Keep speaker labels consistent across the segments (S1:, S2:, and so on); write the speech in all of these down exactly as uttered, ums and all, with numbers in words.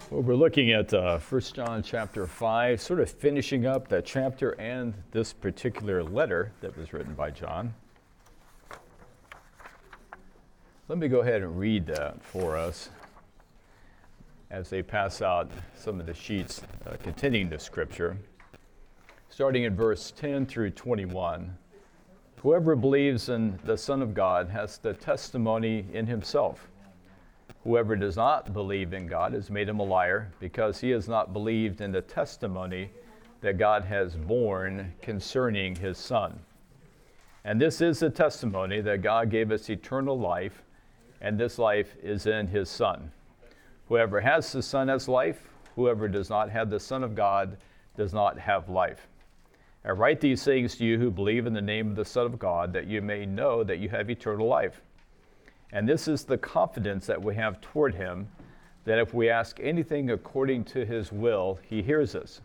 S1: Well, we're looking at uh, First John chapter five, sort of finishing up that chapter and this particular letter that was written by John. Let me go ahead and read that for us as they pass out some of the sheets uh, containing the scripture. Starting in verse ten through twenty-one. Whoever believes in the Son of God has the testimony in himself. Whoever does not believe in God has made him a liar, because he has not believed in the testimony that God has borne concerning his Son. And this is the testimony that God gave us eternal life, and this life is in his Son. Whoever has the Son has life. Whoever does not have the Son of God does not have life. I write these things to you who believe in the name of the Son of God, that you may know that you have eternal life. And this is the confidence that we have toward him, that if we ask anything according to his will, he hears us.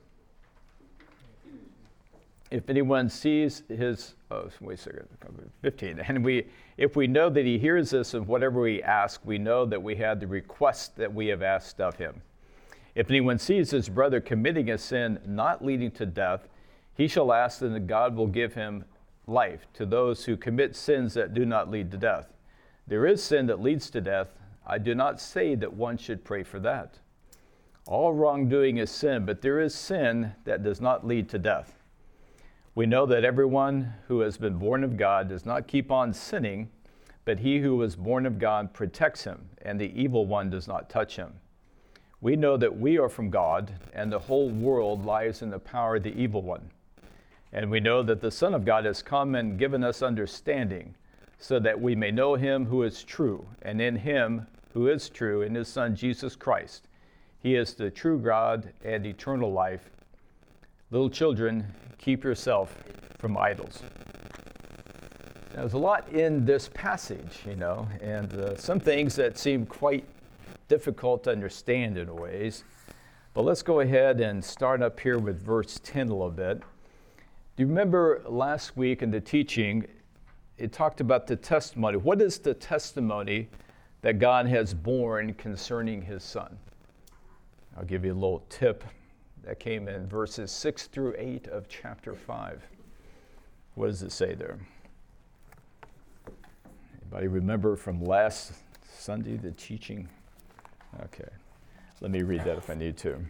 S1: If anyone sees his, oh, wait a second, fifteen, and we, if we know that he hears us in whatever we ask, we know that we have the request that we have asked of him. If anyone sees his brother committing a sin not leading to death, he shall ask, and God will give him life to those who commit sins that do not lead to death. There is sin that leads to death. I do not say that one should pray for that. All wrongdoing is sin, but there is sin that does not lead to death. We know that everyone who has been born of God does not keep on sinning, but he who was born of God protects him, and the evil one does not touch him. We know that we are from God, and the whole world lies in the power of the evil one. And we know that the Son of God has come and given us understanding, so that we may know him who is true, and in him who is true, in his Son Jesus Christ. He is the true God and eternal life. Little children, keep yourself from idols. Now, there's a lot in this passage, you know, and uh, some things that seem quite difficult to understand in ways. But let's go ahead and start up here with verse ten a little bit. Do you remember last week in the teaching, it talked about the testimony. What is the testimony that God has borne concerning his Son? I'll give you a little tip that came in verses six through eight of chapter five. What does it say there? Anybody remember from last Sunday, the teaching? Okay, let me read that if I need to.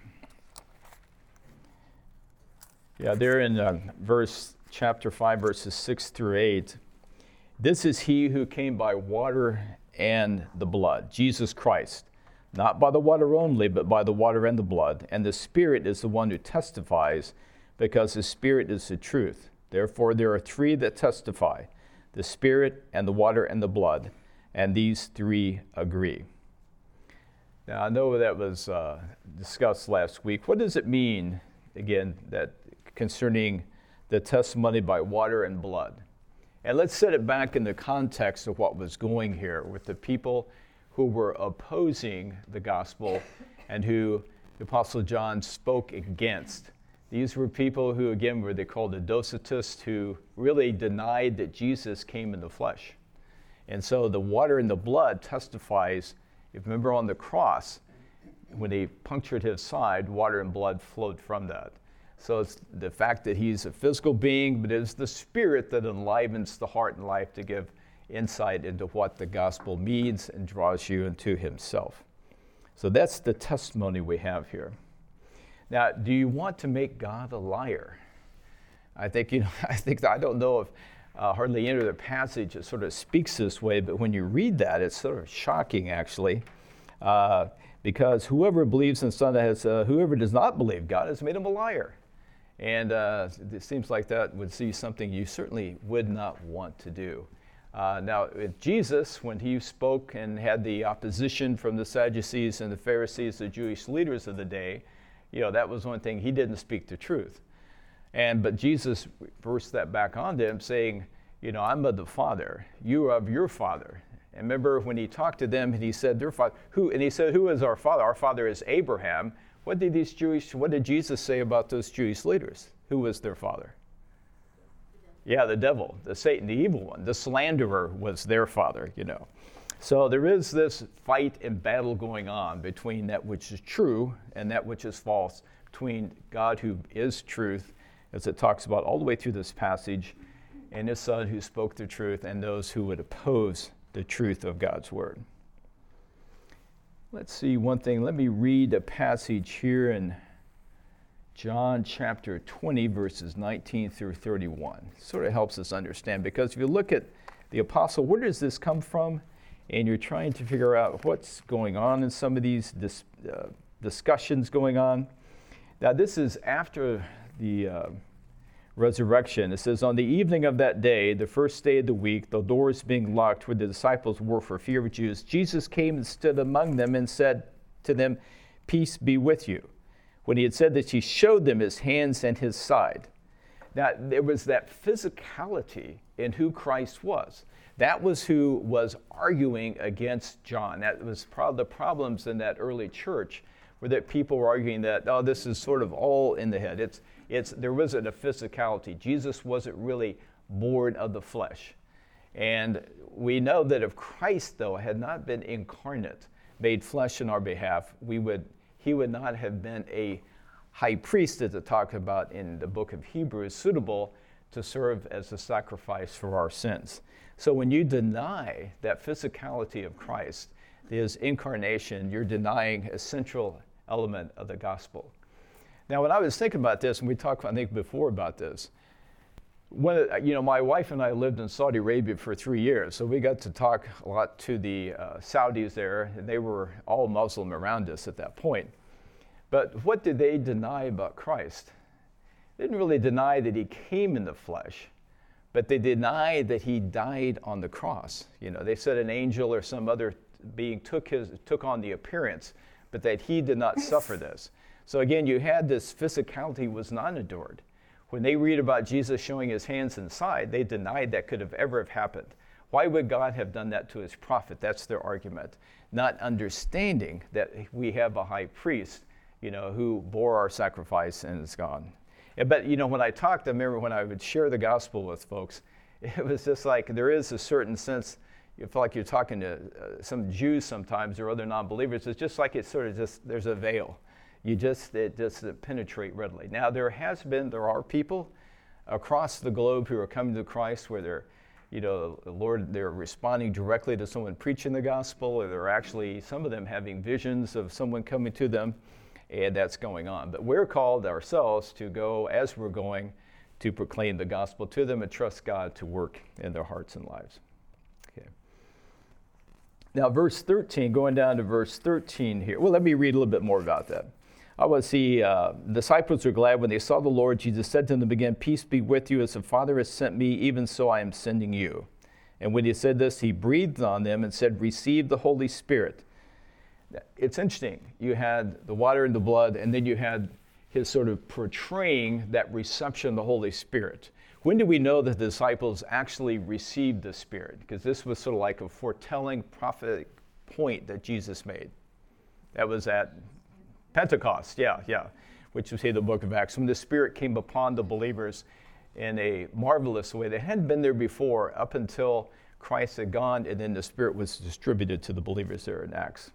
S1: Yeah, there in uh, verse chapter five, verses six through eight. This is he who came by water and the blood, Jesus Christ, not by the water only, but by the water and the blood. And the Spirit is the one who testifies, because the Spirit is the truth. Therefore, there are three that testify, the Spirit and the water and the blood, and these three agree. Now, I know that was uh, discussed last week. What does it mean, again, that concerning the testimony by water and blood? And let's set it back in the context of what was going here with the people who were opposing the gospel and who the Apostle John spoke against. These were people who, again, were they called the Docetists, who really denied that Jesus came in the flesh. And so the water and the blood testifies, if you remember on the cross, when they punctured his side, water and blood flowed from that. So it's the fact that he's a physical being, but it's the Spirit that enlivens the heart and life to give insight into what the gospel means and draws you into himself. So that's the testimony we have here. Now, do you want to make God a liar? I think, you know, I think, I don't know if uh, hardly any other passage that sort of speaks this way, but when you read that, it's sort of shocking, actually, uh, because whoever believes in the Son has, uh, whoever does not believe God has made him a liar. And uh, it seems like that would see something you certainly would not want to do. Uh, now, with Jesus, when he spoke and had the opposition from the Sadducees and the Pharisees, the Jewish leaders of the day, you know, that was one thing. He didn't speak the truth. And but Jesus reversed that back onto him, saying, you know, I'm of the Father. You are of your father. And remember when he talked to them and he said, their father, who? And he said, who is our father? Our father is Abraham. What did these Jewish, what did Jesus say about those Jewish leaders? Who was their father? Yeah, the devil, the Satan, the evil one, the slanderer was their father, you know. So there is this fight and battle going on between that which is true and that which is false, between God who is truth, as it talks about all the way through this passage, and his Son who spoke the truth, and those who would oppose the truth of God's word. Let's see one thing. Let me read a passage here in John chapter twenty, verses nineteen through thirty-one. Sort of helps us understand, because if you look at the apostle, where does this come from? And you're trying to figure out what's going on in some of these dis, uh, discussions going on. Now, this is after the uh, resurrection. It says, on the evening of that day, the first day of the week, the doors being locked where the disciples were for fear of Jews, Jesus came and stood among them and said to them, peace be with you. When he had said this, he showed them his hands and his side. Now, there was that physicality in who Christ was. That was who was arguing against John. That was probably the problems in that early church, where that people were arguing that, oh, this is sort of all in the head. It's, it's, there wasn't a physicality. Jesus wasn't really born of the flesh. And we know that if Christ, though, had not been incarnate, made flesh in our behalf, we would, he would not have been a high priest, as it talks about in the book of Hebrews, suitable to serve as a sacrifice for our sins. So when you deny that physicality of Christ, his incarnation, you're denying a central element of the gospel. Now, when I was thinking about this, and we talked, I think, before about this, when, you know, my wife and I lived in Saudi Arabia for three years, so we got to talk a lot to the uh, Saudis there, and they were all Muslim around us at that point. But what did they deny about Christ? They didn't really deny that he came in the flesh, but they denied that he died on the cross. You know, they said an angel or some other being took his took on the appearance, but that he did not suffer this. So again, you had this physicality was not adored. When they read about Jesus showing his hands and side, they denied that could have ever have happened. Why would God have done that to his prophet? That's their argument. Not understanding that we have a high priest, you know, who bore our sacrifice and is gone. But, you know, when I talked, I remember when I would share the gospel with folks, it was just like there is a certain sense, you feel like you're talking to uh, some Jews sometimes or other non-believers. It's just like it's sort of just, there's a veil. You just, it just penetrate readily. Now, there has been, there are people across the globe who are coming to Christ where they're, you know, the Lord, they're responding directly to someone preaching the gospel, or they're actually, some of them having visions of someone coming to them. And that's going on. But we're called ourselves to go, as we're going, to proclaim the gospel to them and trust God to work in their hearts and lives. Okay. Now, verse thirteen, going down to verse thirteen here. Well, let me read a little bit more about that. I want to see, uh, the disciples were glad when they saw the Lord. Jesus said to them again, peace be with you. As the Father has sent me, even so I am sending you. And when he said this, he breathed on them and said, receive the Holy Spirit. It's interesting. You had the water and the blood, and then you had his sort of portraying that reception of the Holy Spirit. When do we know that the disciples actually received the Spirit? Because this was sort of like a foretelling prophetic point that Jesus made. That was at Pentecost, yeah, yeah, which we see in the book of Acts, when the Spirit came upon the believers in a marvelous way. They hadn't been there before up until Christ had gone, and then the Spirit was distributed to the believers there in Acts.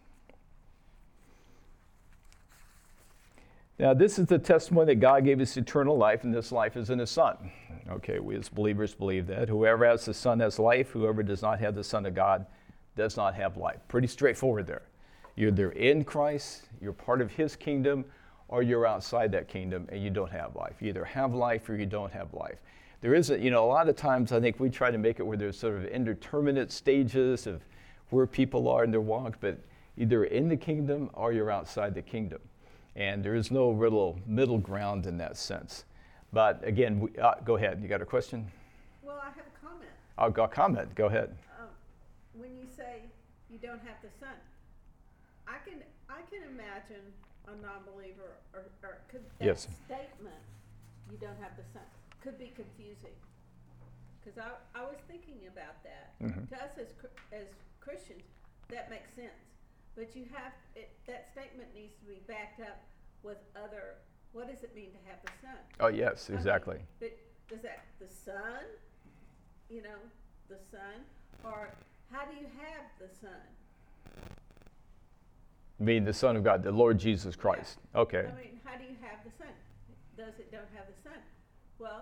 S1: Now, this is the testimony that God gave us eternal life, and this life is in his Son. Okay, we as believers believe that. Whoever has the Son has life. Whoever does not have the Son of God does not have life. Pretty straightforward there. You're either in Christ, you're part of his kingdom, or you're outside that kingdom and you don't have life. You either have life or you don't have life. There isn't, you know, a lot of times I think we try to make it where there's sort of indeterminate stages of where people are in their walk, but either in the kingdom or you're outside the kingdom. And there is no real middle ground in that sense. But again, we, uh, go ahead. You got a question?
S2: Well, I have a comment.
S1: I'll go comment. Go ahead.
S2: Um, when you say you don't have the Son, I can I can imagine a non-believer or, or could that
S1: yes.
S2: statement, you don't have the Son, could be confusing. Because I I was thinking about that.
S1: Mm-hmm.
S2: To us as as Christians, that makes sense. But you have, it, that statement needs to be backed up with other, what does it mean to have the Son?
S1: Oh, yes, exactly.
S2: I mean, but does that, the Son, you know, the Son, or how do you have the Son?
S1: I mean, the Son of God, the Lord Jesus Christ.
S2: Yeah.
S1: Okay.
S2: I mean, how do you have the Son? Those that don't have the Son. Well,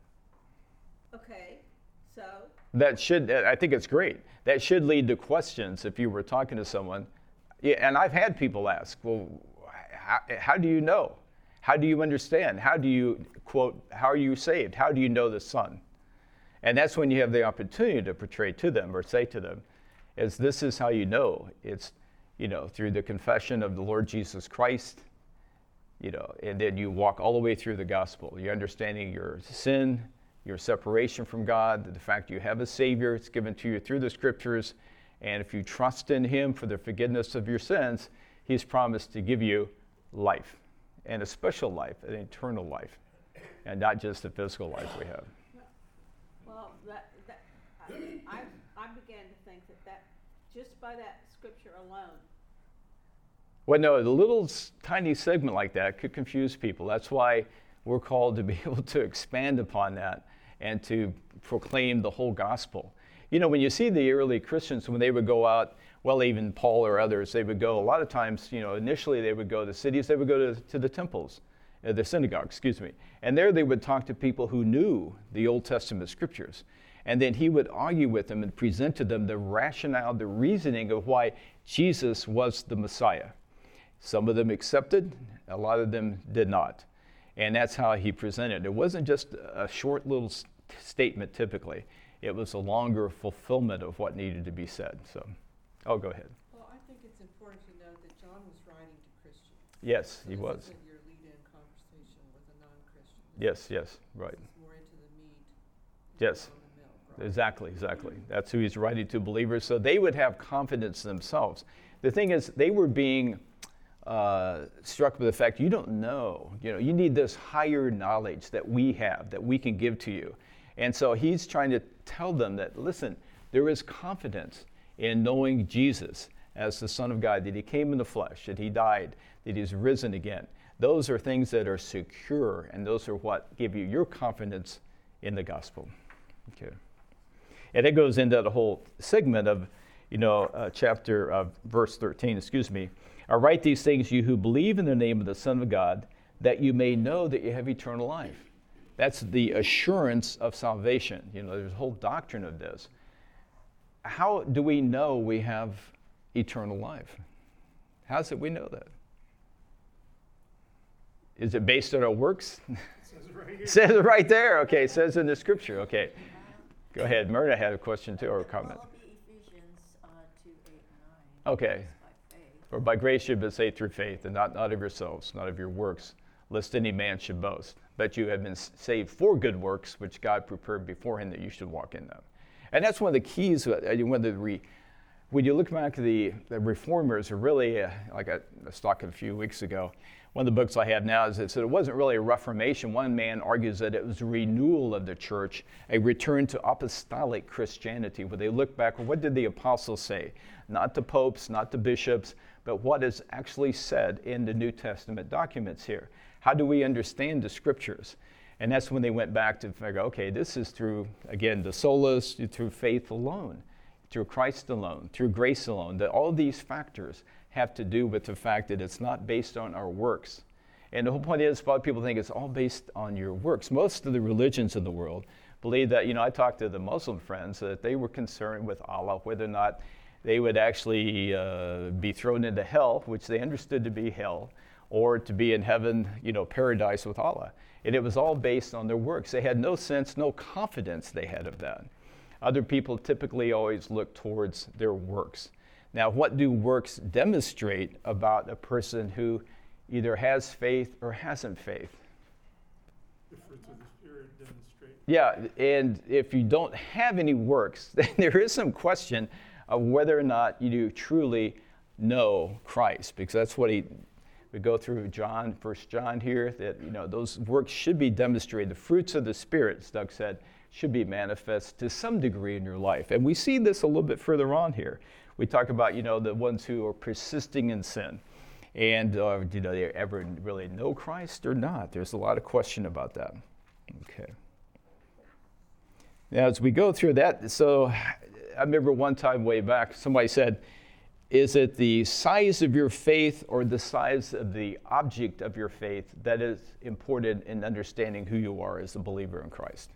S2: okay, so.
S1: That should, I think it's great. That should lead to questions if you were talking to someone. Yeah, and I've had people ask, well, how, how do you know? How do you understand? How do you, quote, how are you saved? How do you know the Son? And that's when you have the opportunity to portray to them or say to them, is this is how you know. It's, you know, through the confession of the Lord Jesus Christ, you know, and then you walk all the way through the gospel. You're understanding your sin, your separation from God, the fact you have a Savior, it's given to you through the Scriptures, and if you trust in Him for the forgiveness of your sins, He's promised to give you life, and a special life, an eternal life, and not just the physical life we have.
S2: Well, that, that I, I, I began to think that, that just by that scripture alone.
S1: Well, no, a little s- tiny segment like that could confuse people. That's why we're called to be able to expand upon that and to proclaim the whole gospel. You know, when you see the early Christians, when they would go out, well, even Paul or others, they would go, a lot of times, you know, initially they would go to cities, they would go to, to the temples, uh, the synagogue, excuse me. And there they would talk to people who knew the Old Testament scriptures. And then he would argue with them and present to them the rationale, the reasoning of why Jesus was the Messiah. Some of them accepted, a lot of them did not. And that's how he presented. It wasn't just a short little st- statement typically. It was a longer fulfillment of what needed to be said. So, oh, go ahead.
S3: Well, I think it's important to note that John was writing to Christians.
S1: Yes,
S3: So
S1: he
S3: this
S1: was.
S3: isn't your lead-in conversation with a non-Christian.
S1: Yes, yes, right.
S3: This is more into the meat.
S1: Yes.
S3: On the milk, right?
S1: Exactly, exactly. That's who he's writing to, believers. So they would have confidence themselves. The thing is, they were being uh, struck with the fact you don't know. You know, you need this higher knowledge that we have, that we can give to you. And so he's trying to tell them that, listen, there is confidence in knowing Jesus as the Son of God, that he came in the flesh, that he died, that he's risen again. Those are things that are secure, and those are what give you your confidence in the gospel. Okay. And it goes into the whole segment of, you know, uh, chapter of uh, verse thirteen, excuse me. I write these things, you who believe in the name of the Son of God, that you may know that you have eternal life. That's the assurance of salvation. You know, there's a whole doctrine of this. How do we know we have eternal life? How is it we know that? Is it based on our works?
S4: It says it right here.
S1: Says it right there. Okay, it says in the scripture. Okay. Go ahead. Myrna had a question too, or a comment.
S5: Well, it'll be Ephesians uh, two, eight, nine.
S1: Okay.
S5: By faith.
S1: For by grace you've been saved through faith, and not, not of yourselves, not of your works, lest any man should boast. But you have been saved for good works, which God prepared beforehand that you should walk in them. And that's one of the keys. When, the re, when you look back at the, the reformers, are really, uh, like I was talking a few weeks ago, one of the books I have now is it said it wasn't really a reformation. One man argues that it was a renewal of the church, a return to apostolic Christianity, where they look back, well, what did the apostles say? Not the popes, not the bishops, but what is actually said in the New Testament documents here. How do we understand the scriptures? And that's when they went back to figure, okay, this is through, again, the solas, through faith alone, through Christ alone, through grace alone. That all these factors have to do with the fact that it's not based on our works. And the whole point is, a lot of people think it's all based on your works. Most of the religions in the world believe that, you know, I talked to the Muslim friends that they were concerned with Allah, whether or not they would actually uh, be thrown into hell, which they understood to be hell, or to be in heaven, you know, paradise with Allah. And it was all based on their works. They had no sense, no confidence they had of that. Other people typically always look towards their works. Now, what do works demonstrate about a person who either has faith or hasn't faith?
S4: The fruits of the Spirit demonstrate.
S1: Yeah, and if you don't have any works, then there is some question of whether or not you truly know Christ, because that's what he, we go through John, First John here, that, you know, those works should be demonstrated. The fruits of the Spirit, as Doug said, should be manifest to some degree in your life. And we see this a little bit further on here. We talk about, you know, the ones who are persisting in sin. And uh, do they ever really know Christ or not? There's a lot of question about that. Okay. Now, as we go through that, so I remember one time way back, somebody said, is it the size of your faith or the size of the object of your faith that is important in understanding who you are as a believer in Christ?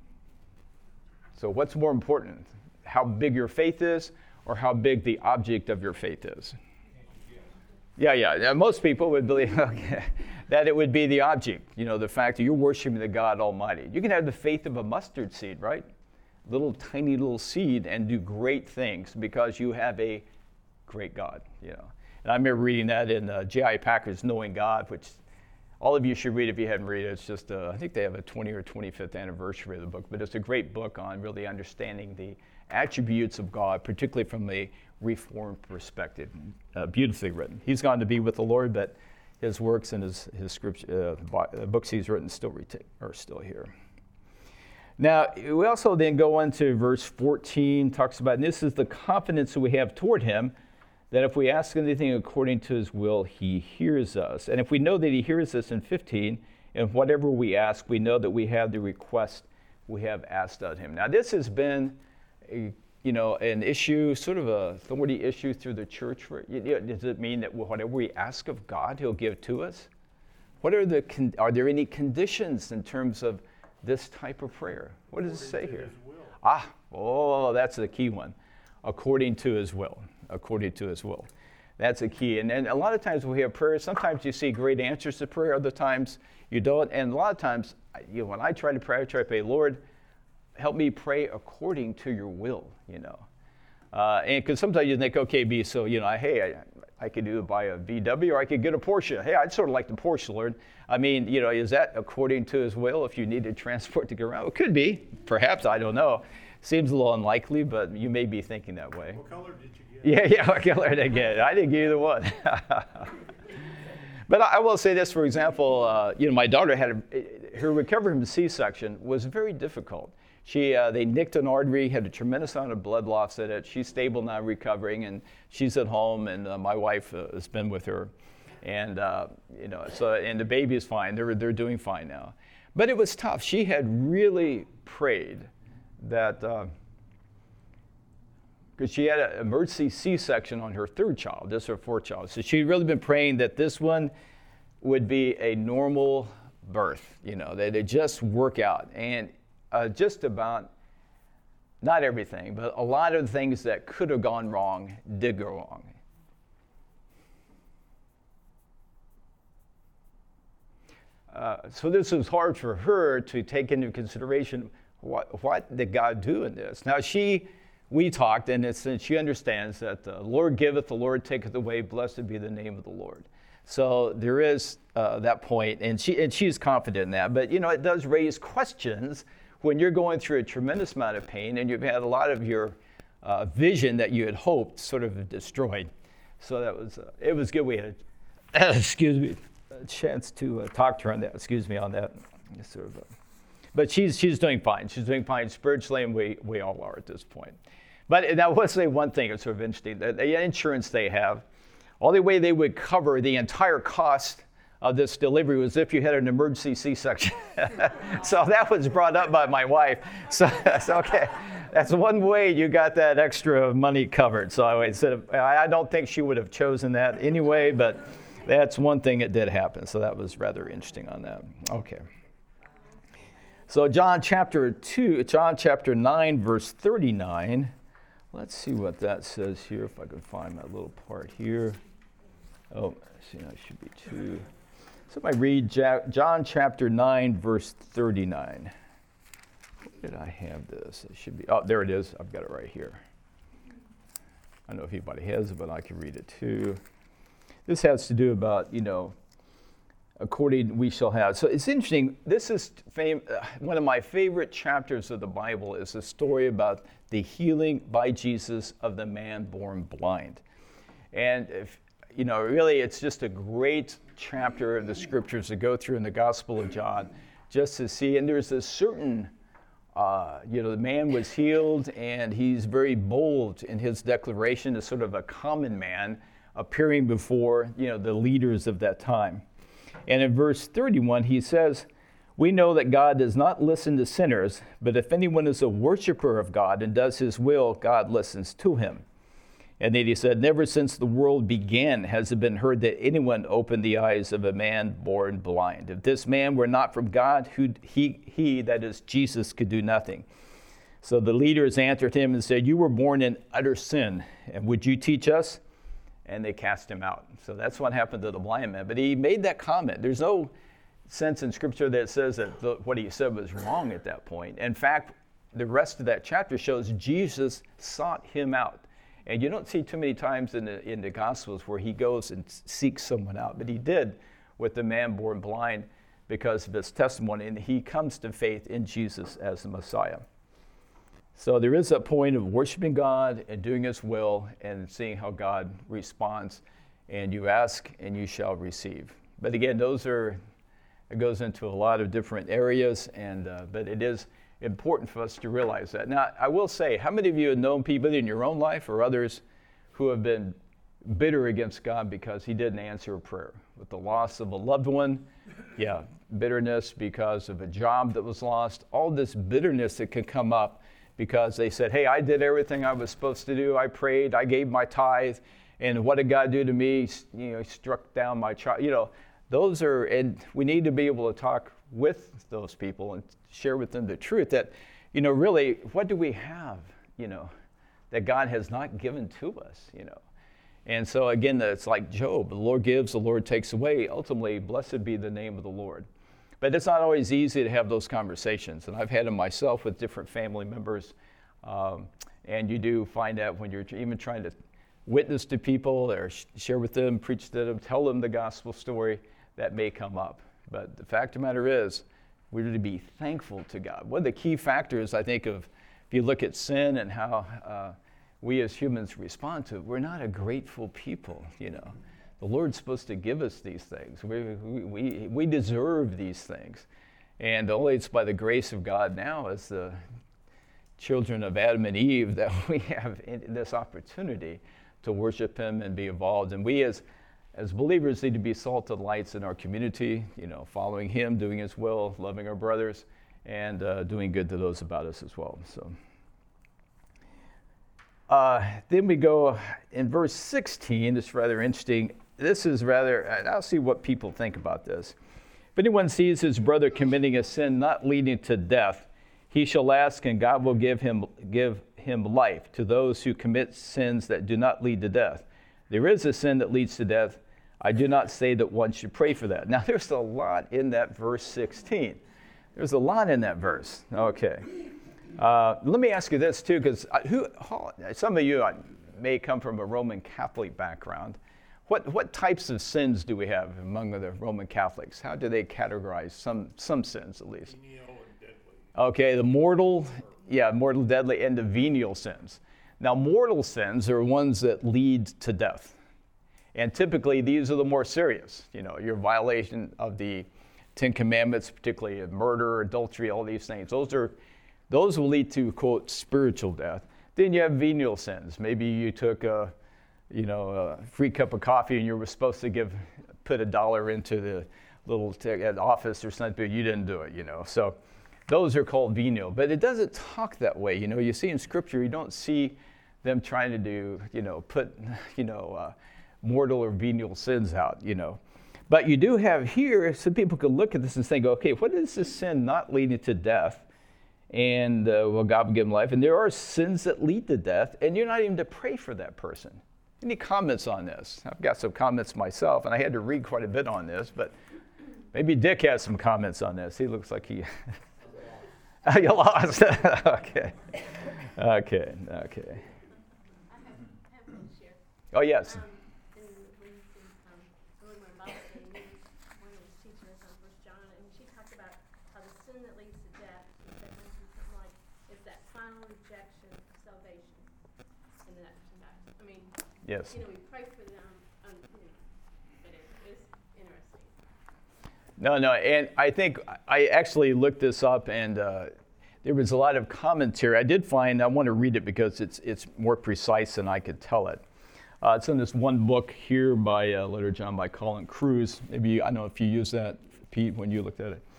S1: So what's more important, how big your faith is or how big the object of your faith is? Yeah, yeah. yeah most people would believe okay, that it would be the object, you know, the fact that you're worshiping the God Almighty. You can have the faith of a mustard seed, right? Little tiny little seed and do great things because you have a great God, you know. And I remember reading that in uh, J I Packer's Knowing God, which all of you should read if you hadn't read it. It's just, uh, I think they have a twenty or twenty-fifth anniversary of the book, but it's a great book on really understanding the attributes of God, particularly from a Reformed perspective. Uh, beautifully written. He's gone to be with the Lord, but his works and his, his scripture, uh, books he's written still reta- are still here. Now, we also then go on to verse fourteen, talks about, and this is the confidence that we have toward him, that if we ask anything according to his will, he hears us. And if we know that he hears us in fifteen, and whatever we ask, we know that we have the request we have asked of him. Now, this has been, a, you know, an issue, sort of a thorny issue through the church. For, you know, does it mean that whatever we ask of God, he'll give to us? What are the con- are there any conditions in terms of this type of prayer? What does it say here? Ah, oh, that's the key one. According to his will. According to his will. That's a key. And then a lot of times we have prayers, sometimes you see great answers to prayer, other times you don't. And a lot of times, you know, when I try to pray, I try to pray, Lord, help me pray according to your will, you know. Uh, and because sometimes you think, okay, B, so, you know, hey, I, I could do it by a V W or I could get a Porsche. Hey, I'd sort of like the Porsche, Lord. I mean, you know, is that according to his will if you needed transport to get around? It could be. Perhaps, I don't know. Seems a little unlikely, but you may be thinking that way.
S4: What color did you get?
S1: Yeah, yeah, what color did I get? I didn't get either one. But I, I will say this, for example, uh, you know, my daughter had, a, her recovery from C-section was very difficult. She, uh, they nicked an artery, had a tremendous amount of blood loss in it. She's stable now, recovering, and she's at home, and uh, my wife uh, has been with her. And, uh, you know, so, and the baby is fine. They're, they're doing fine now. But it was tough. She had really prayed that, because uh, she had an emergency C-section on her third child, this is her fourth child. So she'd really been praying that this one would be a normal birth, you know, that it just work out. And uh, just about, not everything, but a lot of the things that could have gone wrong did go wrong. Uh, so this was hard for her to take into consideration what, what did God do in this. Now she, we talked, and, it's, and she understands that the Lord giveth, the Lord taketh away, blessed be the name of the Lord. So there is uh, that point, and she and she's confident in that. But you know, it does raise questions when you're going through a tremendous amount of pain, and you've had a lot of your uh, vision that you had hoped sort of destroyed. So that was uh, it was good. We had, a, excuse me. A chance to uh, talk to her on that. Excuse me on that. Sort of, uh, but she's she's doing fine. She's doing fine spiritually, and we we all are at this point. But now let's say one thing. It's sort of interesting. The, the insurance they have, all the way they would cover the entire cost of this delivery was if you had an emergency C-section. So that was brought up by my wife. So that's okay. That's one way you got that extra money covered. So I said I don't think she would have chosen that anyway, but. That's one thing that did happen, so that was rather interesting on that. Okay. So John chapter two, John chapter nine, verse thirty-nine. Let's see what that says here, if I can find my little part here. Oh, see, that should be two. Somebody read ja- John chapter nine, verse thirty-nine. Where did I have this? It should be, oh, there it is. I've got it right here. I don't know if anybody has it, but I can read it too. This has to do about, you know, according we shall have. So it's interesting. This is fam- uh, one of my favorite chapters of the Bible is the story about the healing by Jesus of the man born blind. And, if, you know, really it's just a great chapter of the scriptures to go through in the Gospel of John just to see. And there's a certain, uh, you know, the man was healed, and he's very bold in his declaration as sort of a common man appearing before, you know, the leaders of that time. And in verse thirty-one, he says, We know that God does not listen to sinners, but if anyone is a worshiper of God and does his will, God listens to him. And then he said, never since the world began has it been heard that anyone opened the eyes of a man born blind. If this man were not from God, who he, he, that is Jesus, could do nothing. So the leaders answered him and said, you were born in utter sin, and would you teach us? And they cast him out. So that's what happened to the blind man. But he made that comment. There's no sense in Scripture that says that the, what he said was wrong at that point. In fact, the rest of that chapter shows Jesus sought him out. And you don't see too many times in the, in the Gospels where he goes and seeks someone out. But he did with the man born blind because of his testimony. And he comes to faith in Jesus as the Messiah. So there is a point of worshiping God and doing his will and seeing how God responds. And you ask and you shall receive. But again, those are, it goes into a lot of different areas. And uh, but it is important for us to realize that. Now, I will say, how many of you have known people in your own life or others who have been bitter against God because he didn't answer a prayer? With the loss of a loved one, yeah, bitterness because of a job that was lost, all this bitterness that can come up because they said, hey, I did everything I was supposed to do. I prayed, I gave my tithe, and what did God do to me? You know, he struck down my child. You know, those are, and we need to be able to talk with those people and share with them the truth that, you know, really, what do we have, you know, that God has not given to us, you know? And so again, it's like Job, the Lord gives, the Lord takes away. Ultimately, blessed be the name of the Lord. But it's not always easy to have those conversations. And I've had them myself with different family members. Um, and you do find out when you're even trying to witness to people or sh- share with them, preach to them, tell them the gospel story, that may come up. But the fact of the matter is, we're to be thankful to God. One of the key factors, I think, of if you look at sin and how uh, we as humans respond to it, we're not a grateful people, you know. The Lord's supposed to give us these things. We, we, we, we deserve these things. And only it's by the grace of God now as the children of Adam and Eve that we have this opportunity to worship him and be involved. And we as As believers need to be salt and lights in our community, you know, following him, doing his will, loving our brothers, and uh, doing good to those about us as well. So, uh, then we go in verse sixteen. It's rather interesting. This is rather, I'll see what people think about this. If anyone sees his brother committing a sin not leading to death, he shall ask, and God will give him give him life to those who commit sins that do not lead to death. There is a sin that leads to death. I do not say that one should pray for that. Now, there's a lot in that verse sixteen. There's a lot in that verse. Okay. Uh, let me ask you this, too, because who? some of you may come from a Roman Catholic background. What what types of sins do we have among the Roman Catholics? How do they categorize some, some sins, at least?
S4: Venial and deadly.
S1: Okay, the mortal, yeah, mortal, deadly, and the venial sins. Now, mortal sins are ones that lead to death. And typically, these are the more serious. You know, your violation of the Ten Commandments, particularly murder, adultery, all these things. Those are, those will lead to, quote, spiritual death. Then you have venial sins. Maybe you took a, you know, a free cup of coffee and you were supposed to give, put a dollar into the little t- office or something, but you didn't do it, you know. So those are called venial. But it doesn't talk that way. You know, you see in Scripture, you don't see them trying to do, you know, put, you know, uh, mortal or venial sins out, you know. But you do have here, some people could look at this and think, okay, what is this sin not leading to death? And, uh, well, God will give them life. And there are sins that lead to death, and you're not even to pray for that person. Any comments on this? I've got some comments myself, and I had to read quite a bit on this, but maybe Dick has some comments on this. He looks like he... You lost. Okay. Okay, okay. Oh, yes.
S6: Um, and when, um, going to my Bible study, we, one was teaching us on First John, and she talked about how the sin that leads to death, she said something like, is that final rejection of salvation. And then that person dies. I mean,
S1: Yes.
S6: you know, we pray for them, um, you know, but it is interesting.
S1: No, no, and I think I actually looked this up, and uh, there was a lot of commentary. I did find, I want to read it because it's it's more precise than I could tell it. Uh, it's in this one book here by uh, Letter John by Colin Cruz. Maybe, I don't know if you use that, Pete, when you looked at it.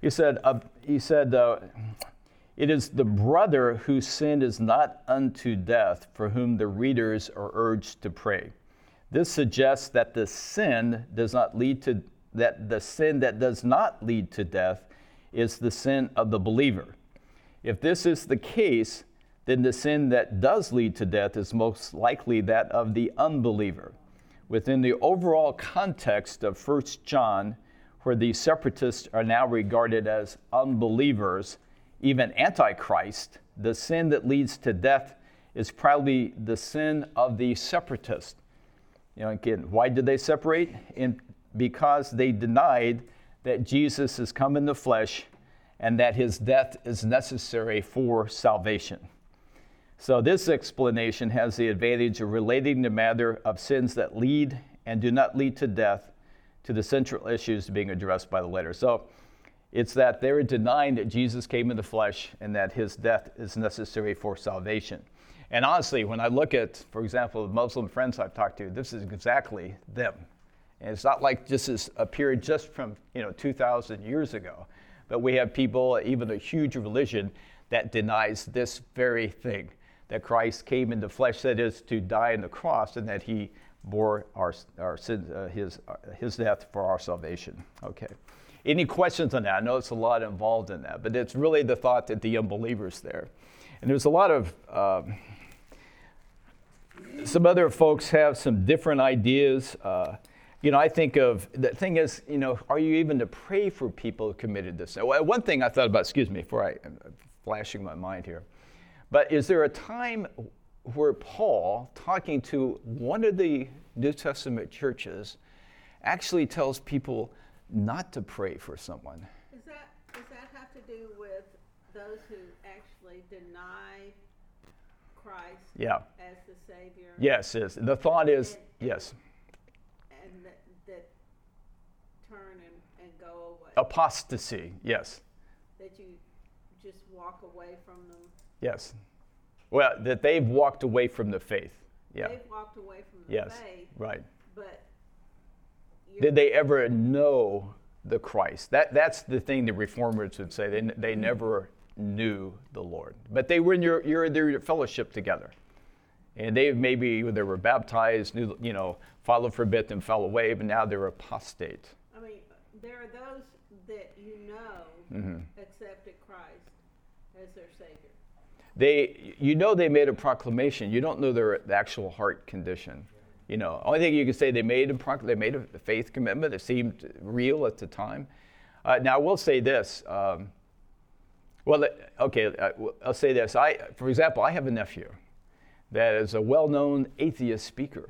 S1: He said, uh, he said, uh, it is the brother whose sin is not unto death for whom the readers are urged to pray. This suggests that the sin does not lead to, that the sin that does not lead to death is the sin of the believer. If this is the case, then the sin that does lead to death is most likely that of the unbeliever. Within the overall context of First John, where the separatists are now regarded as unbelievers, even antichrist, the sin that leads to death is probably the sin of the separatist. You know, again, why did they separate? In, because they denied that Jesus has come in the flesh and that his death is necessary for salvation. So this explanation has the advantage of relating the matter of sins that lead and do not lead to death to the central issues being addressed by the letter. So it's that they're denying that Jesus came in the flesh and that his death is necessary for salvation. And honestly, when I look at, for example, the Muslim friends I've talked to, this is exactly them. And it's not like this is a period just from, you know, two thousand years ago. But we have people, even a huge religion, that denies this very thing, that Christ came in the flesh, that is, to die on the cross, and that he bore our, our sins, uh, his, uh, his death for our salvation. Okay. Any questions on that? I know it's a lot involved in that, but it's really the thought that the unbelievers there. And there's a lot of, um, some other folks have some different ideas. Uh, you know, I think of, the thing is, you know, are you even to pray for people who committed this? One thing I thought about, excuse me, before I, I'm flashing my mind here, but is there a time where Paul, talking to one of the New Testament churches, actually tells people not to pray for someone?
S2: Does that, does that have to do with those who actually deny Christ
S1: Yeah.
S2: as the Savior?
S1: Yes, yes. The thought is,
S2: And-
S1: yes,
S2: And that, that turn and, and go away?
S1: apostasy, yes,
S2: That you just walk away from them?
S1: yes. Well, that they've walked away from the faith, yeah,
S2: They've walked away from the
S1: yes,
S2: faith,
S1: right.
S2: but you're,
S1: Did they ever know the Christ? That That's the thing the reformers would say. They, they never knew the Lord. But they were in your, you're in their fellowship together. And they maybe, they were baptized, knew, you know, followed for a bit, then fell away, but now they're apostate.
S2: I mean, there are those that you know
S1: Mm-hmm.
S2: accepted Christ as their Savior.
S1: They, you know they made a proclamation. You don't know their the actual heart condition. You know, only thing you can say, they made a proc- they made a faith commitment. It seemed real at the time. Uh, now I will say this. Um, well, okay, uh, I'll say this. I, for example, I have a nephew that is a well-known atheist speaker,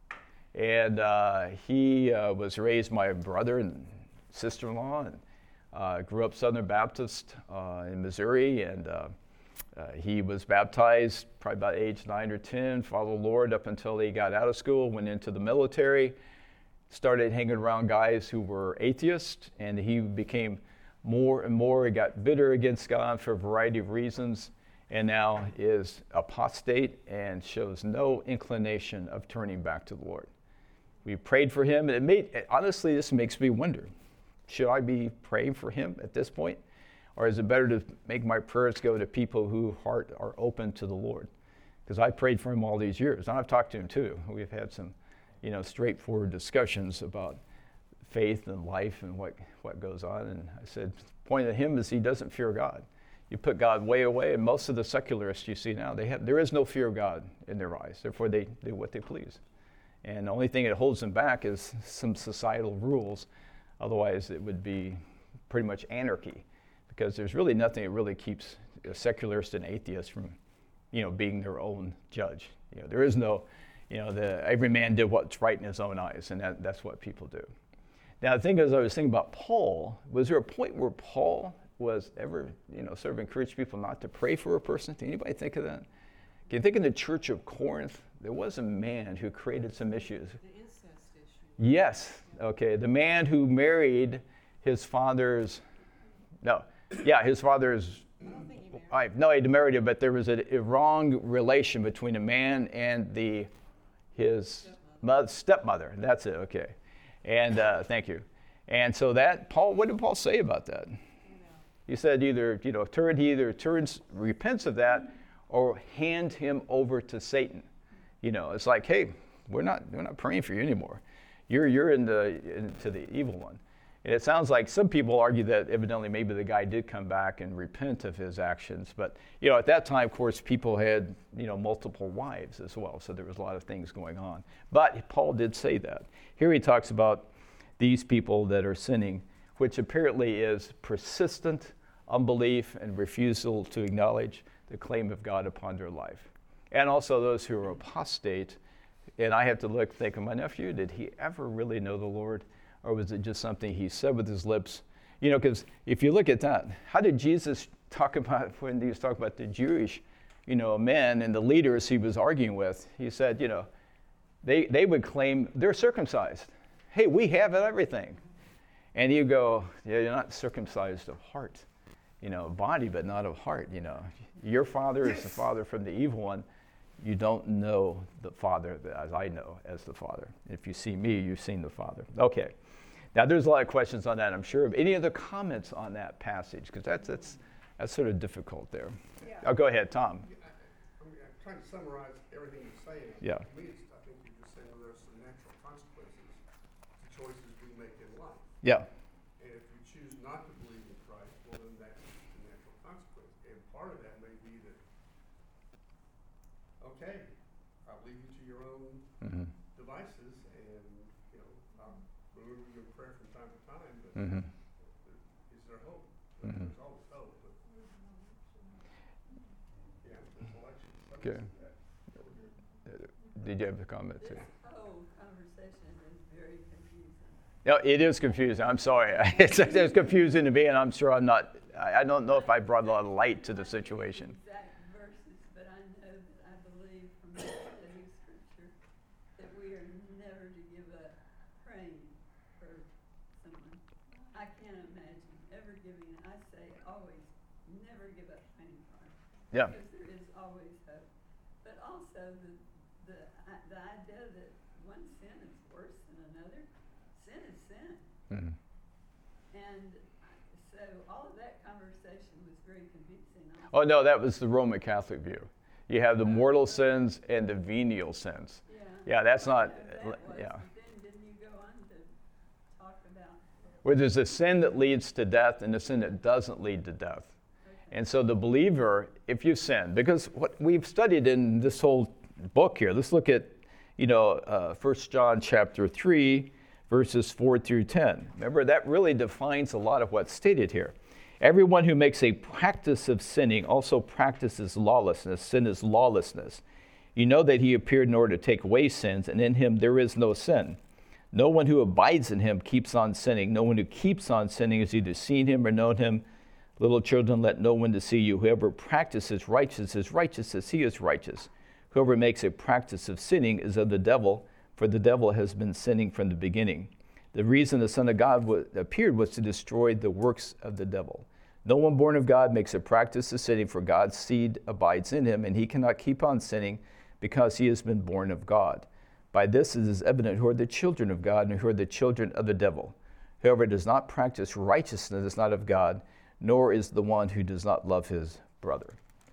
S1: and uh, he uh, was raised by a brother and sister-in-law, and uh, grew up Southern Baptist uh, in Missouri, and. Uh, Uh, he was baptized probably about age nine or ten, followed the Lord up until he got out of school, went into the military, started hanging around guys who were atheists, and he became more and more, he got bitter against God for a variety of reasons, and now is apostate and shows no inclination of turning back to the Lord. We prayed for him, and it made, honestly, this makes me wonder, should I be praying for him at this point? Or is it better to make my prayers go to people whose heart are open to the Lord? Because I prayed for him all these years, and I've talked to him too. We've had some, you know, straightforward discussions about faith and life and what, what goes on. And I said, the point of him is he doesn't fear God. You put God way away, and most of the secularists you see now, they have there is no fear of God in their eyes. Therefore, they do what they please. And the only thing that holds them back is some societal rules. Otherwise, it would be pretty much anarchy. Because there's really nothing that really keeps a secularist and atheist from, you know, being their own judge. You know, there is no, you know, the every man did what's right in his own eyes, and that, that's what people do. Now, the thing is, I was thinking about Paul. Was there a point where Paul was ever, you know, sort of encouraged people not to pray for a person? Can anybody think of that? Can you think in the church of Corinth, there was a man who created some issues.
S3: The incest issue.
S1: Yes. Okay. The man who married his father's, no. Yeah, his father's,
S3: I don't think he married.
S1: I, no, he married her, but there was a, a wrong relation between a man and the his
S3: Stepmother.
S1: mother, stepmother. That's it, okay. And uh, thank you. And so that, Paul, what did Paul say about that?
S3: You know,
S1: He said either, you know, turn, he either turns, repents of that, or hand him over to Satan. You know, it's like, hey, we're not, we're not praying for you anymore. You're, you're in the, into the evil one. And it sounds like some people argue that evidently maybe the guy did come back and repent of his actions. But, you know, at that time, of course, people had, you know, multiple wives as well. So there was a lot of things going on. But Paul did say that. Here he talks about these people that are sinning, which apparently is persistent unbelief and refusal to acknowledge the claim of God upon their life. And also those who are apostate. And I have to look, think of my nephew, did he ever really know the Lord? Or was it just something he said with his lips? You know, because if you look at that, how did Jesus talk about, when he was talking about the Jewish, you know, men and the leaders he was arguing with? He said, you know, they, they would claim they're circumcised. Hey, we have everything. And you go, yeah, you're not circumcised of heart, you know, body, but not of heart, you know. Your father is the father from the evil one. You don't know the Father as I know as the Father. If you see me, you've seen the Father. Okay. Now, there's a lot of questions on that, I'm sure. Any other comments on that passage? Because that's, that's, that's sort of difficult there.
S2: Yeah.
S1: Oh, go ahead, Tom.
S7: Yeah, I, I mean, I'm trying to summarize everything you're saying.
S1: Yeah.
S7: To me, it's, I think you're just saying, well, there's some natural consequences to choices we make in life.
S1: Yeah.
S7: And if you choose not to believe in Christ, well, then that's the natural consequence. And part of that may be that, okay, I'll leave you to your own
S1: Mm-hmm.
S7: devices, and, you know, I'll remember you in prayer from time to time, but
S1: Mm-hmm.
S7: there, is there hope?
S1: Mhm.
S7: There's always hope, but, yeah, there's election.
S1: Okay. Did you have a comment too?
S5: This whole conversation is very confusing.
S1: No, it is confusing. I'm sorry. It's, it's confusing to me, and I'm sure I'm not, I, I don't know if I brought a lot of light to the situation.
S5: Exact verses, but I know that I believe from the study of Scripture that we are never to give up praying for someone. I can't imagine ever giving, I say always, never give up praying for them.
S1: Yeah.
S5: Because there is always hope. But also the, the, I- the idea that one sin is worse than another, sin is sin.
S1: Mhm.
S5: And I- so all of that conversation was very confusing. I was
S1: Oh, no, that was the Roman Catholic view. You have the mortal sins and the venial sins.
S5: Yeah.
S1: Yeah, that's
S5: I
S1: not,
S5: know that was,
S1: yeah.
S5: but then didn't you go on to talk about?
S1: Where there's a sin that leads to death and a sin that doesn't lead to death. And so the believer, if you sin, because what we've studied in this whole book here, let's look at, you know, uh, First John chapter three, verses four through ten. Remember, that really defines a lot of what's stated here. Everyone who makes a practice of sinning also practices lawlessness. Sin is lawlessness. You know that he appeared in order to take away sins, and in him there is no sin. No one who abides in him keeps on sinning. No one who keeps on sinning has either seen him or known him. Little children, let no one deceive you. Whoever practices righteousness is righteous as he is righteous. Whoever makes a practice of sinning is of the devil, for the devil has been sinning from the beginning. The reason the Son of God was, appeared was to destroy the works of the devil. No one born of God makes a practice of sinning, for God's seed abides in him, and he cannot keep on sinning because he has been born of God. By this it is evident who are the children of God and who are the children of the devil. Whoever does not practice righteousness is not of God, nor is the one who does not love his brother.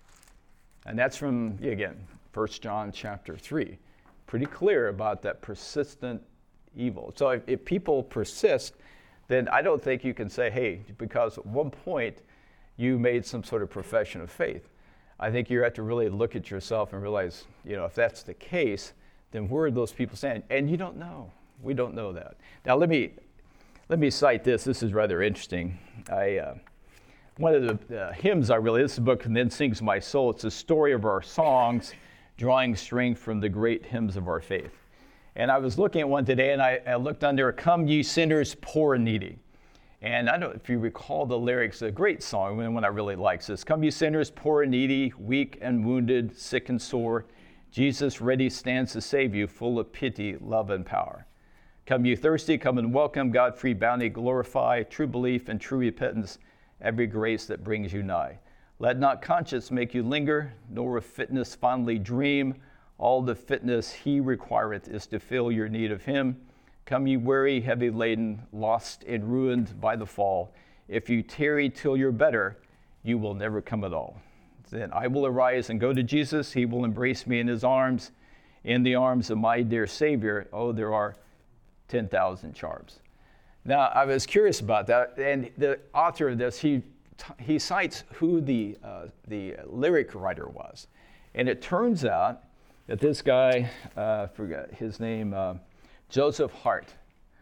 S1: And that's from, again, First John chapter three. Pretty clear about that persistent evil. So if, if people persist, then I don't think you can say, hey, because at one point you made some sort of profession of faith. I think you have to really look at yourself and realize, you know, if that's the case, then where are those people standing? And you don't know. We don't know that. Now let me let me cite this. This is rather interesting. I uh, one of the uh, hymns I really, this is a book, And Then Sings My Soul. It's a story of our songs, drawing strength from the great hymns of our faith. And I was looking at one today, and I, I looked under, Come Ye Sinners, Poor and Needy. And I don't know if you recall the lyrics, a great song, one I really like says, Come ye sinners, poor and needy, weak and wounded, sick and sore. Jesus ready stands to save you, full of pity, love, and power. Come ye thirsty, come and welcome, God free bounty, glorify, true belief and true repentance, every grace that brings you nigh. Let not conscience make you linger, nor of fitness fondly dream. All the fitness he requireth is to fill your need of him. Come ye weary, heavy laden, lost and ruined by the fall. If you tarry till you're better, you will never come at all. Then I will arise and go to Jesus. He will embrace me in his arms. In the arms of my dear Savior, oh, there are ten thousand charms. Now, I was curious about that, and the author of this, he he cites who the uh, the lyric writer was. And it turns out that this guy, uh, I forget his name, uh, Joseph Hart.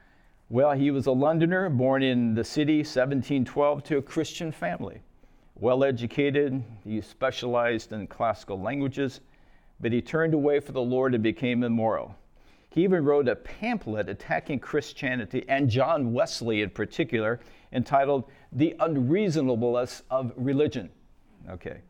S1: Well, he was a Londoner, born in the city, seventeen twelve, to a Christian family. Well-educated, he specialized in classical languages, but he turned away from the Lord and became immoral. He even wrote a pamphlet attacking Christianity and John Wesley in particular, entitled The Unreasonableness of Religion. Okay.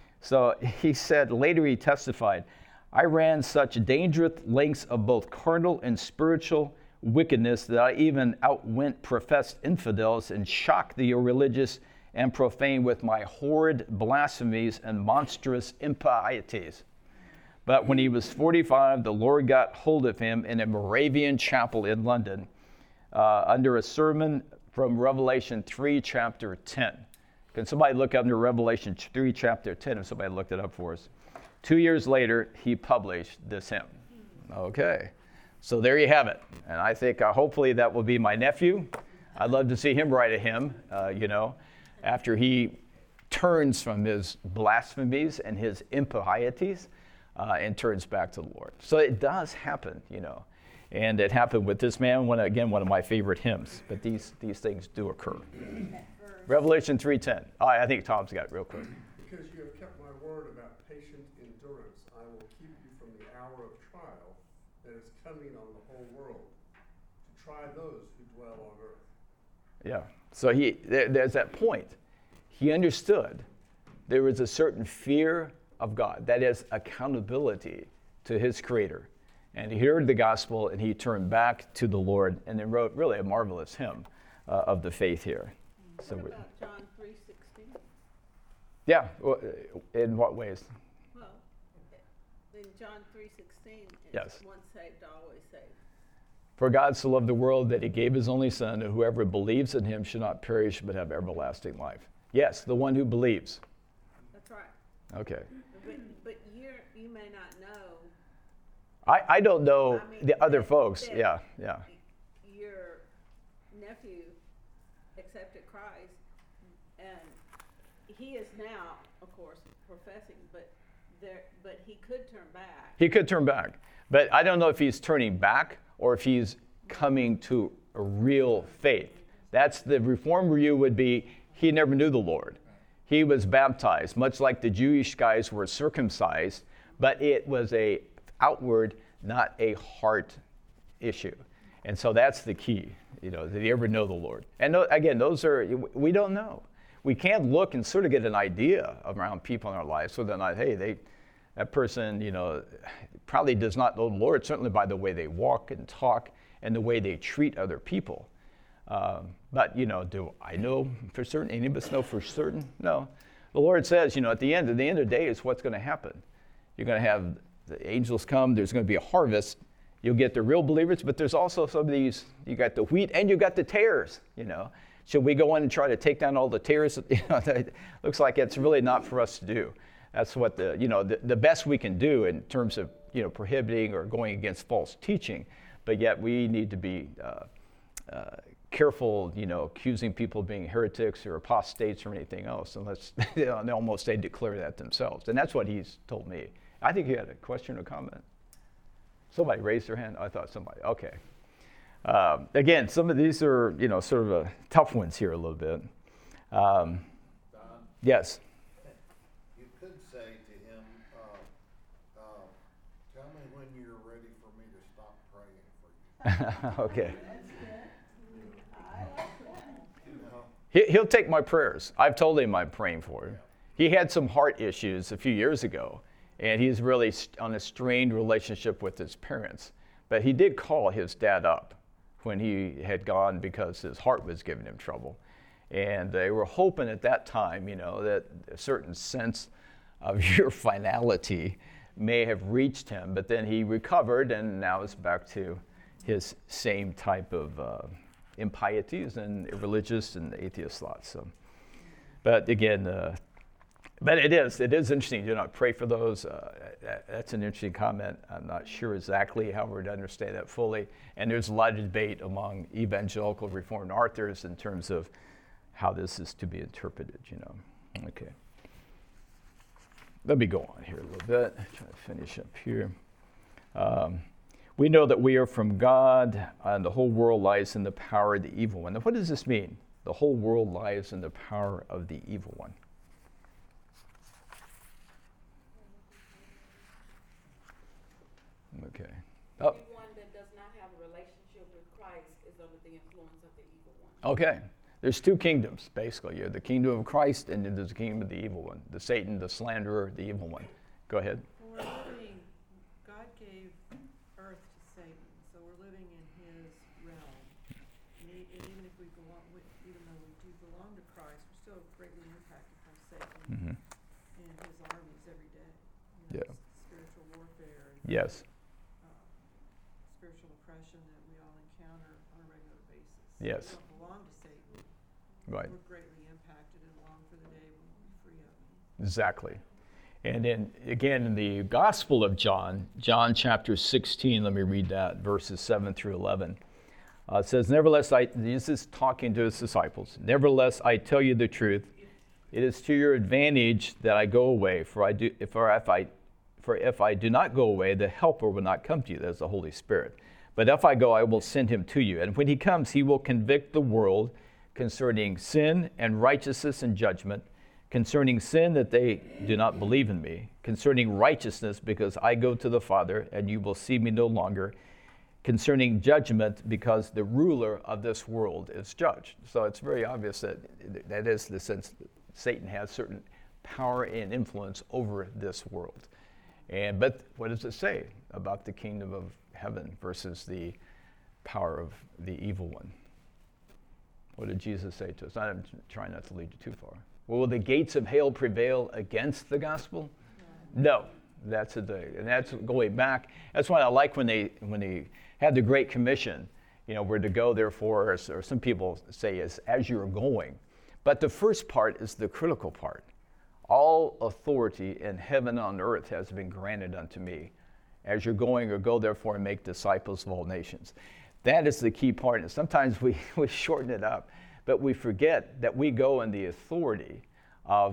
S1: So he said, later he testified, I ran such dangerous lengths of both carnal and spiritual wickedness that I even outwent professed infidels and shocked the irreligious and profane with my horrid blasphemies and monstrous impieties. But when he was forty-five, the Lord got hold of him in a Moravian chapel in London uh, under a sermon from Revelation three, chapter ten. Can somebody look up under Revelation three, chapter ten, if somebody looked it up for us? Two years later, he published this hymn. Okay, so there you have it. And I think uh, hopefully that will be my nephew. I'd love to see him write a hymn, uh, you know, after he turns from his blasphemies and his impieties uh, and turns back to the Lord. So it does happen, you know. And it happened with this man, one, again, one of my favorite hymns. But these, these things do occur. Revelation three ten. Oh, I think Tom's got it real quick.
S7: Because you have kept my word about patient endurance, I will keep you from the hour of trial that is coming on the whole world, to try those who dwell on earth.
S1: Yeah. So he there, there's that point. He understood there was a certain fear of God, that is, accountability to his Creator. And he heard the gospel, and he turned back to the Lord, and then wrote really a marvelous hymn uh, of the faith here. So
S2: What
S1: we,
S2: about John three sixteen?
S1: yeah, well, in what ways?
S2: Well, in John three sixteen,
S1: Yes.
S2: it's once saved, always saved.
S1: For God so loved the world that he gave his only Son, and whoever believes in him should not perish but have everlasting life. Yes, the one who believes.
S2: That's right.
S1: Okay.
S2: But, but you're, you may not know
S1: I, I don't know
S2: I mean,
S1: the other
S2: that-
S1: folks.
S2: that
S1: Yeah, yeah.
S2: your nephew accepted Christ, and he is now, of course, professing, but there, but he could turn back.
S1: He could turn back. But I don't know if he's turning back or if he's coming to a real faith. That's the Reformed view would be he never knew the Lord. He was baptized, much like the Jewish guys were circumcised, but it was a outward, not a heart issue. And so that's the key, you know, did he ever know the Lord? And no, again, those are, we don't know. We can't look and sort of get an idea around people in our lives, so they're not, hey, they, that person, you know, probably does not know the Lord, certainly by the way they walk and talk and the way they treat other people. Um, but, you know, do I know for certain? Any of us know for certain? No. The Lord says, you know, at the end, at the end of the day is what's going to happen. You're going to have the angels come. There's going to be a harvest. You'll get the real believers, but there's also some of these, you got the wheat and you got the tares, you know. Should we go in and try to take down all the tares? You know, that looks like it's really not for us to do. That's what the, you know, the, the best we can do in terms of, you know, prohibiting or going against false teaching. But yet we need to be uh, uh, careful, you know, accusing people of being heretics or apostates or anything else, unless you know, they almost they declare that themselves. And that's what he's told me. I think you had a question or comment. Somebody raised their hand. I thought somebody. Okay. Um, again, some of these are, you know, sort of uh, tough ones here a little bit. Um,
S8: Don,
S1: yes.
S8: you could say to him, uh, uh, tell me when you're ready for me to stop praying for you.
S1: Okay.
S8: You know?
S1: He, he'll take my prayers. I've told him I'm praying for him. He had some heart issues a few years ago, and he's really st- on a strained relationship with his parents. But he did call his dad up when he had gone because his heart was giving him trouble. And they were hoping at that time, you know, that a certain sense of your finality may have reached him. But then he recovered, and now is back to his same type of uh, impieties and irreligious and atheist thoughts. So, but again, uh, but it is it is interesting. You know, pray for those. Uh, that, that's an interesting comment. I'm not sure exactly how we're to understand that fully. And there's a lot of debate among evangelical Reformed authors in terms of how this is to be interpreted. You know, okay. Let me go on here a little bit. Try to finish up here. Um, we know that we are from God, and the whole world lies in the power of the evil one. Now, what does this mean? The whole world lies in the power of the evil one. Okay. Oh.
S9: Anyone that does not have a relationship with Christ is under the influence of the evil one.
S1: Okay. There's two kingdoms, basically. You're the kingdom of Christ, and then there's the kingdom of the evil one. The Satan, the slanderer, the evil one. Go ahead.
S3: We're living, God gave earth to Satan, so we're living in his realm. And, e- and even if we belong, we, even though we do belong to Christ, we're still greatly impacted from Satan
S1: Mm-hmm.
S3: and his armies every day. You know,
S1: Yeah.
S3: Spiritual warfare and
S1: Yes.
S3: uh, spiritual oppression that we all encounter on a regular basis.
S1: Yes.
S3: We don't belong to Satan.
S1: Right.
S3: We're greatly impacted and long for the day when we'll be free of him.
S1: Exactly. And then again, in the Gospel of John, John chapter sixteen, let me read that, verses seven through eleven. Uh, it says, Nevertheless, I, this is talking to his disciples, Nevertheless, I tell you the truth, it is to your advantage that I go away, for I do, if, or if I, for if I do not go away, the Helper will not come to you, that's the Holy Spirit. But if I go, I will send him to you. And when he comes, he will convict the world concerning sin and righteousness and judgment, concerning sin that they do not believe in me, concerning righteousness because I go to the Father and you will see me no longer, concerning judgment because the ruler of this world is judged. So it's very obvious that that is the sense that Satan has certain power and influence over this world. And but what does it say about the kingdom of heaven versus the power of the evil one? What did Jesus say to us? I'm trying not to lead you too far. Well, will the gates of hell prevail against the gospel? No. That's a day. And that's going back. That's why I like when they when they had the Great Commission, you know, we're to go therefore, or, or some people say is as you're going. But the first part is the critical part. All authority in heaven and on earth has been granted unto me. As you're going, or go therefore and make disciples of all nations. That is the key part. And sometimes we, we shorten it up, but we forget that we go in the authority of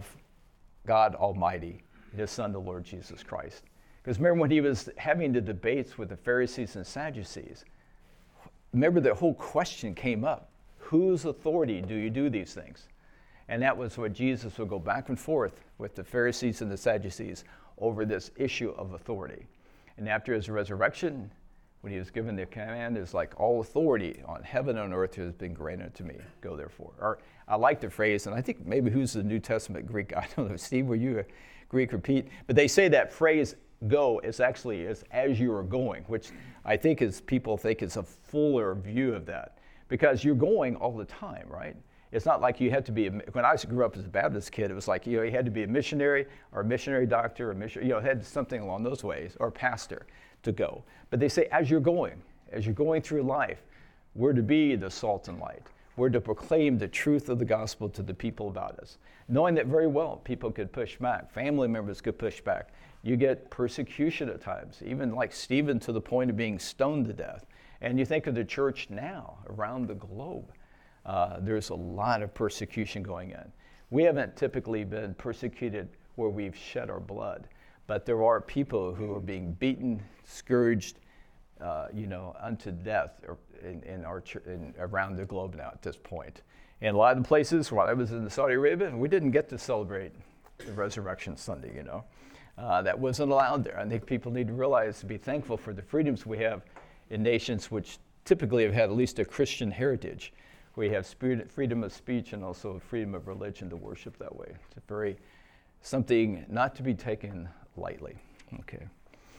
S1: God Almighty, his Son, the Lord Jesus Christ. Because remember when he was having the debates with the Pharisees and Sadducees, remember the whole question came up. Whose authority do you do these things? And that was what Jesus would go back and forth with the Pharisees and the Sadducees over this issue of authority. And after his resurrection, when he was given the command, is like all authority on heaven and earth has been granted to me. Go therefore. Or I like the phrase, and I think maybe who's the New Testament Greek? I don't know. Steve, were you a Greek or Pete? But they say that phrase "go" is actually is as you are going, which I think is people think is a fuller view of that because you're going all the time, right? It's not like you had to be, a, when I grew up as a Baptist kid, it was like, you know, you had to be a missionary or a missionary doctor or missionary, you know, had something along those ways, or pastor to go. But they say, as you're going, as you're going through life, we're to be the salt and light. We're to proclaim the truth of the gospel to the people about us, knowing that very well people could push back, family members could push back. You get persecution at times, even like Stephen to the point of being stoned to death. And you think of the church now around the globe. Uh, there's a lot of persecution going on. We haven't typically been persecuted where we've shed our blood, but there are people who are being beaten, scourged, uh, you know, unto death in, in our ch- in, around the globe now at this point. And a lot of the places, while I was in Saudi Arabia, we didn't get to celebrate the Resurrection Sunday, you know. Uh, that wasn't allowed there. I think people need to realize, to be thankful for the freedoms we have in nations which typically have had at least a Christian heritage. We have spirit, freedom of speech and also freedom of religion to worship that way. It's a very, something not to be taken lightly. Okay.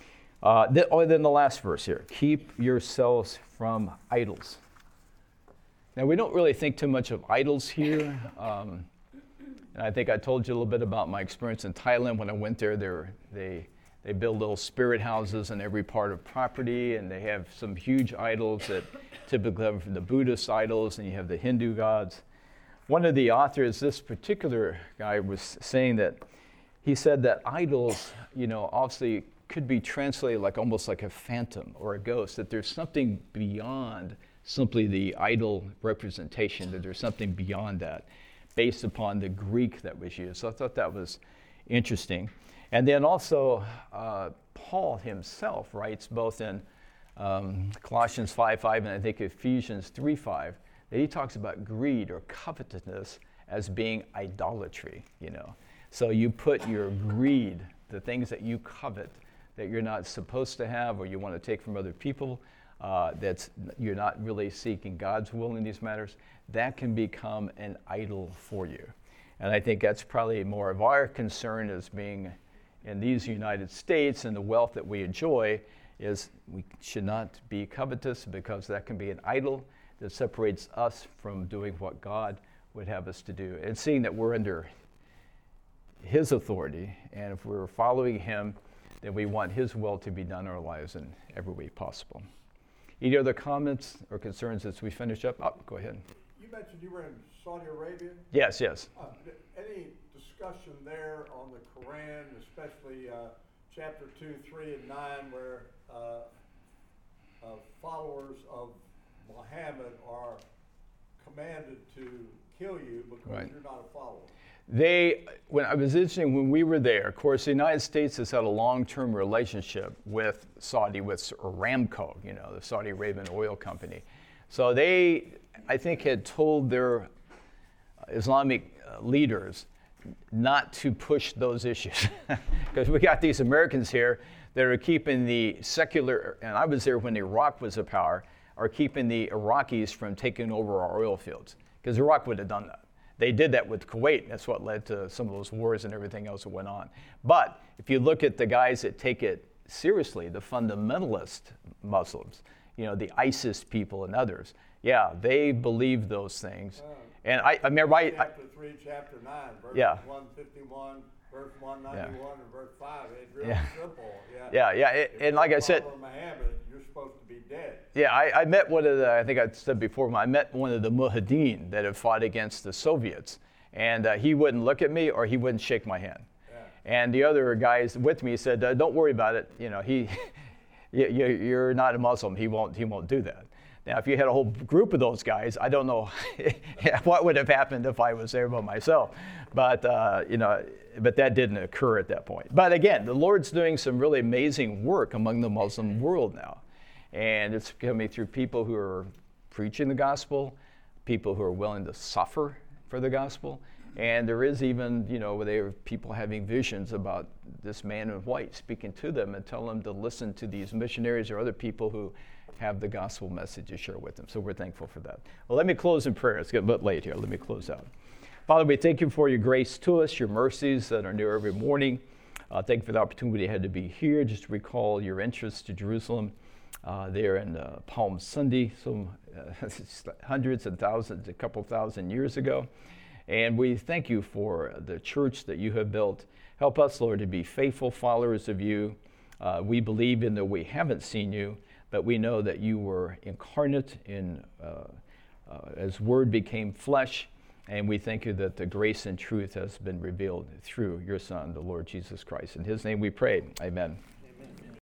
S1: Uh, th- oh, then the last verse here. Keep yourselves from idols. Now, we don't really think too much of idols here. Um, and I think I told you a little bit about my experience in Thailand when I went there. They, were, they, They build little spirit houses in every part of property, and they have some huge idols that typically come from the Buddhist idols, and you have the Hindu gods. One of the authors, this particular guy, was saying that he said that idols, you know, obviously could be translated like almost like a phantom or a ghost, that there's something beyond simply the idol representation, that there's something beyond that based upon the Greek that was used. So I thought that was interesting. And then also, uh, Paul himself writes both in um, Colossians five five and I think Ephesians three five, that he talks about greed or covetousness as being idolatry, you know. So you put your greed, the things that you covet, that you're not supposed to have or you want to take from other people, uh, that's you're not really seeking God's will in these matters, that can become an idol for you. And I think that's probably more of our concern as being in these United States and the wealth that we enjoy, is we should not be covetous, because that can be an idol that separates us from doing what God would have us to do. And seeing that we're under His authority, and if we're following Him, then we want His will to be done in our lives in every way possible. Any other comments or concerns as we finish up? Oh, go ahead.
S8: You mentioned you were in Saudi Arabia?
S1: Yes, yes.
S8: Uh, any discussion there on the Quran, especially uh, chapter two, three, and nine, where uh, uh, followers of Muhammad are commanded to kill you because
S1: Right.
S8: you're not a follower?
S1: They, when I was visiting, when we were there, of course, the United States has had a long-term relationship with Saudi, with Aramco, you know, the Saudi Arabian oil company. So they, I think, had told their Islamic uh, leaders not to push those issues. Because we got these Americans here that are keeping the secular, and I was there when Iraq was a power, are keeping the Iraqis from taking over our oil fields. Because Iraq would have done that. They did that with Kuwait. That's what led to some of those wars and everything else that went on. But if you look at the guys that take it seriously, the fundamentalist Muslims, you know, the ISIS people and others, yeah, they believe those things.
S8: Uh,
S1: And I, I remember I,
S8: chapter three, chapter nine, verse
S1: Yeah.
S8: one fifty-one, verse one ninety-one, and verse five. It's real
S1: Yeah.
S8: simple. Yeah,
S1: yeah, yeah, it,
S8: If
S1: and like I
S8: you're a
S1: said,
S8: follower of Muhammad, you're supposed to be dead.
S1: yeah, I, I met one of the, I think I said before, I met one of the Mujahideen that had fought against the Soviets. And uh, he wouldn't look at me or he wouldn't shake my hand.
S8: Yeah.
S1: And the other guys with me said, uh, don't worry about it. You know, he, you, you, you're not a Muslim. He won't, he won't do that. Now, if you had a whole group of those guys, I don't know what would have happened if I was there by myself. But, uh, you know, but that didn't occur at that point. But again, the Lord's doing some really amazing work among the Muslim world now. And it's coming through people who are preaching the gospel, people who are willing to suffer for the gospel. And there is even, you know, there are people having visions about this man in white speaking to them and telling them to listen to these missionaries or other people who have the gospel message to share with them. So we're thankful for that. Well, let me close in prayer. It's getting a bit late here. Let me close out. Father, we thank you for your grace to us, your mercies that are new every morning. Uh, thank you for the opportunity I had to be here, just to recall your entrance to Jerusalem uh, there in uh, Palm Sunday, some uh, hundreds and thousands, a couple thousand years ago. And we thank you for the church that you have built. Help us, Lord, to be faithful followers of you. Uh, we believe in that we haven't seen you, but we know that you were incarnate in, uh, uh, as Word became flesh. And we thank you that the grace and truth has been revealed through your Son, the Lord Jesus Christ. In his name we pray. Amen.